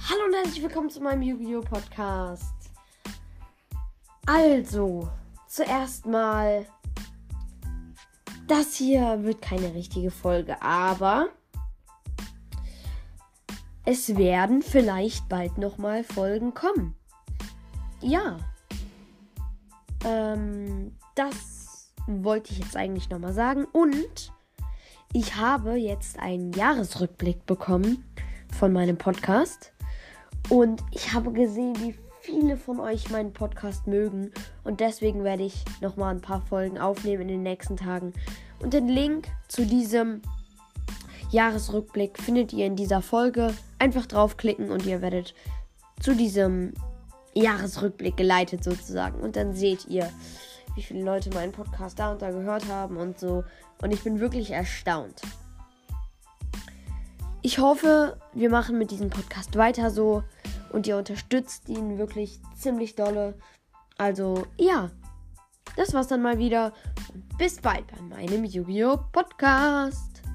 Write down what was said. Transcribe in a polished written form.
Hallo und herzlich willkommen zu meinem Yu-Gi-Oh! Podcast. Also, zuerst mal, das hier wird keine richtige Folge, aber es werden vielleicht bald nochmal Folgen kommen. Ja, das wollte ich jetzt eigentlich nochmal sagen. Und ich habe jetzt einen Jahresrückblick bekommen von meinem Podcast. Und ich habe gesehen, wie viele von euch meinen Podcast mögen. Und deswegen werde ich nochmal ein paar Folgen aufnehmen in den nächsten Tagen. Und den Link zu diesem Jahresrückblick findet ihr in dieser Folge. Einfach draufklicken und ihr werdet zu diesem Jahresrückblick geleitet sozusagen. Und dann seht ihr, wie viele Leute meinen Podcast da und da gehört haben und so. Und ich bin wirklich erstaunt. Ich hoffe, wir machen mit diesem Podcast weiter so und ihr unterstützt ihn wirklich ziemlich dolle. Also, ja, das war's dann mal wieder und bis bald bei meinem Yu-Gi-Oh! Podcast.